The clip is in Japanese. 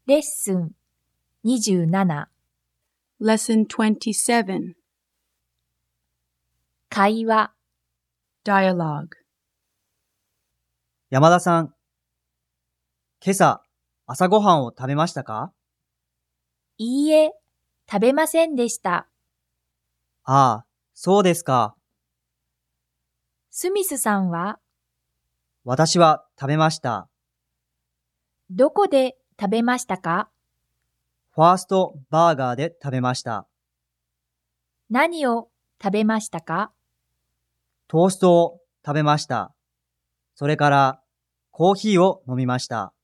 レッスン27 Lesson 27. 会話 Dialogue. 山田さん、今朝朝ごはんを食べましたか？ いいえ、食べませんでした。 ああ、そうですか。 スミスさんは私は食べました。 どこで食べましたか？ ファーストバーガーで食べました。 何を食べましたか？ トーストを食べました。それからコーヒーを飲みました。